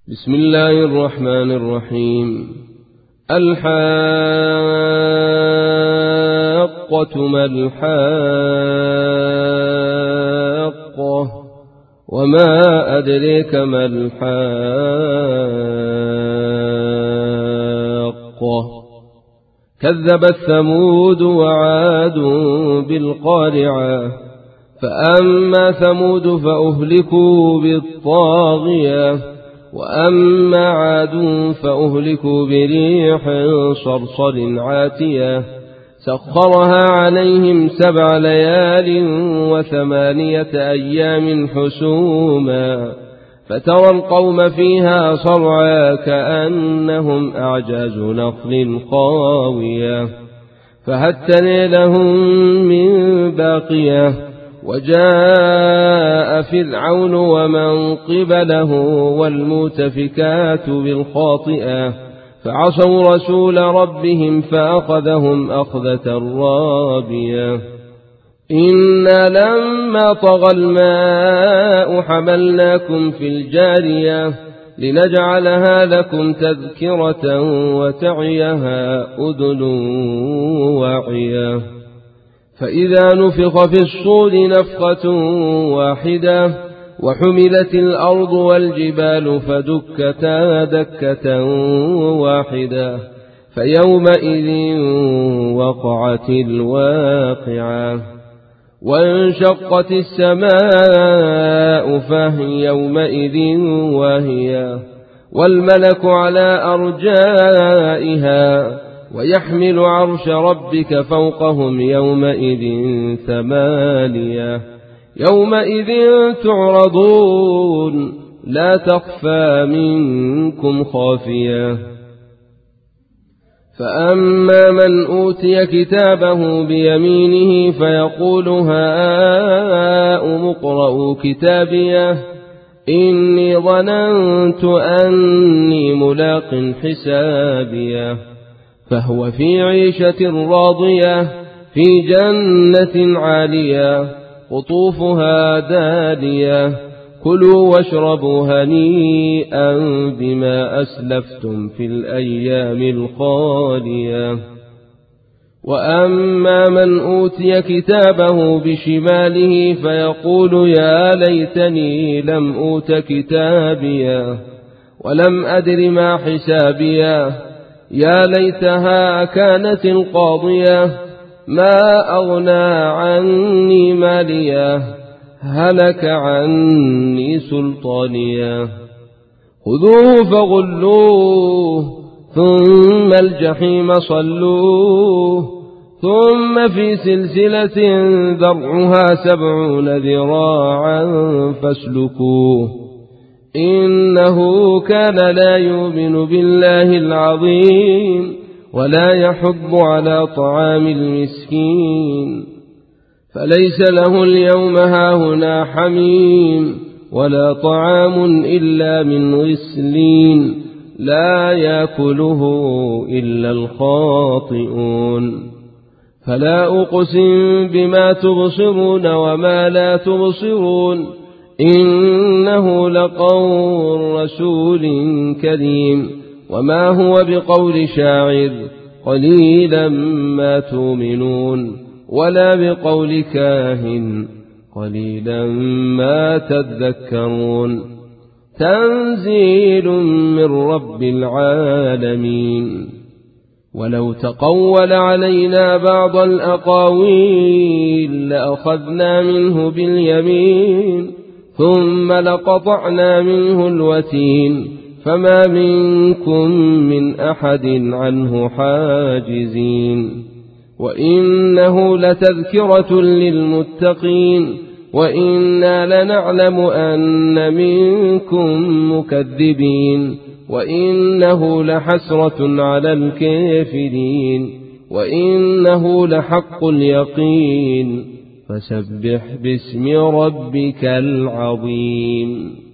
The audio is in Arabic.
بسم الله الرحمن الرحيم. الحاقة ما الحاقة وما أدريك ما الحاقة كذبت ثمود وعاد بالقارعة فأما ثمود فأهلكوا بالطاغية وأما عاد فأهلكوا بريح صرصر عاتية سخرها عليهم 7 ليال و8 أيام حسوما فترى القوم فيها صرعا كأنهم أعجاز نخل خاوية فهل ترى لهم من باقية وجاء فرعون ومن قبله والمؤتفكات بالخاطئة فعصوا رسول ربهم فأخذهم أخذة رابية إنا لما طغى الماء حملناكم في الجارية لنجعلها لكم تذكرة وتعيها أذن واعية فإذا نفخ في الصور نفخة واحدة وحملت الأرض والجبال فدكتا دكة واحدة فيومئذ وقعت الواقعة وانشقت السماء فهي يومئذ واهية والملك على أرجائها ويحمل عرش ربك فوقهم يومئذ 8 يومئذ تعرضون لا تخفى منكم خافية فأما من أوتي كتابه بيمينه فيقول هاؤم اقرءوا كتابيه إني ظننت أني ملاق حسابيه فهو في عيشة راضية في جنة عالية قطوفها دانية كلوا واشربوا هنيئا بما أسلفتم في الأيام الخالية وأما من أوتي كتابه بشماله فيقول يا ليتني لم أوت كتابيه ولم أدر ما حسابيه يا ليتها كانت القاضية ما أغنى عني ماليه هلك عني سلطانيه خذوه فغلوه ثم الجحيم صلوه ثم في سلسلة ذرعها 70 ذراعا فاسلكوه إنه كان لا يؤمن بالله العظيم ولا يحض على طعام المسكين فليس له اليوم هاهنا حميم ولا طعام إلا من غسلين لا يأكله إلا الخاطئون فلا أقسم بما تبصرون وما لا تبصرون إنه لقول رسول كريم وما هو بقول شاعر قليلا ما تؤمنون ولا بقول كاهن قليلا ما تذكرون تنزيل من رب العالمين ولو تقول علينا بعض الأقاويل لأخذنا منه باليمين ثم لقطعنا منه الوتين فما منكم من أحد عنه حاجزين وإنه لتذكرة للمتقين وإنا لنعلم أن منكم مكذبين وإنه لحسرة على الكافرين وإنه لحق اليقين فسبح باسم ربك العظيم.